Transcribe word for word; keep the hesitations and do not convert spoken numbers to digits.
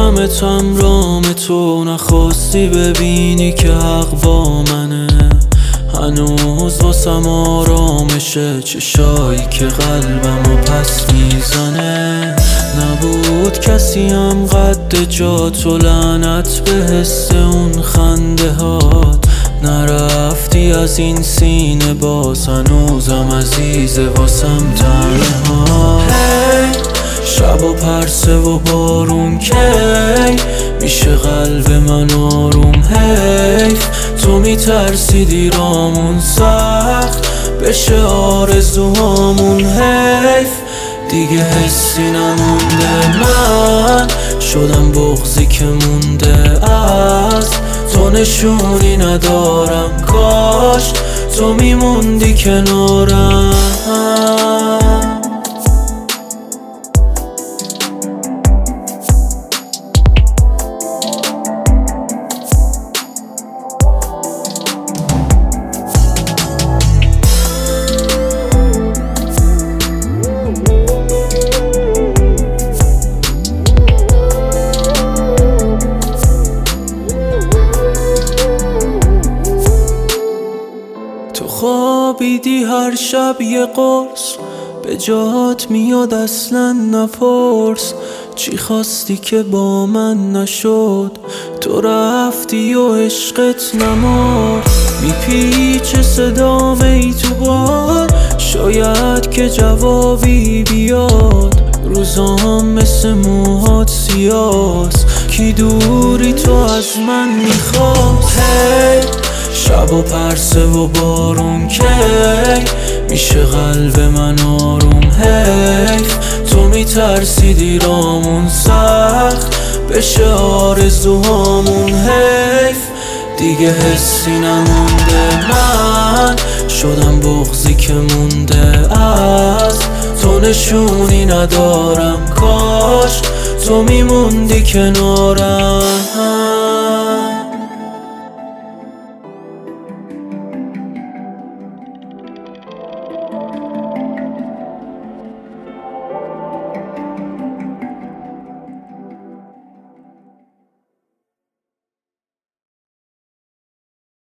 دیدمتم رام تو، نخواستی ببینی که حق با منه. هنوز واسم آرامشه چشایی که قلبمو پس میزنه. نبود کسی هم قد جات و لعنت به حس اون خنده هات. نرفتی از این سینه باز، هنوزم عزیزه واسم تنها. hey, شب و پرسه و بارون کی میشه قلب من آروم. حیف تو میترسی دیرامون سخت بشه آرزوهامون. حیف دیگه حسی نمونده، من شدم بغضی که مونده از تو. نشونی ندارم، کاش تو میموندی کنارم. خوابیدی هر شب یه قرص به جات میاد اصلا نپرس. چی خواستی که با من نشد، تو رفتی و عشقت نمرد. میپیچه صدام ای تو بار، شاید که جوابی بیاد. روزام مثل موهات سیاست، کی دوری تو از من میخواست. hey, شب و پرسه و بارون کی میشه قلب من آروم. حیف تو میترسی دیرامون سخت بشه آرزوهامون. حیف دیگه حسی نمونده، من شدم بغضی که مونده از تو. نشونی ندارم، کاش تو میموندی کنارم.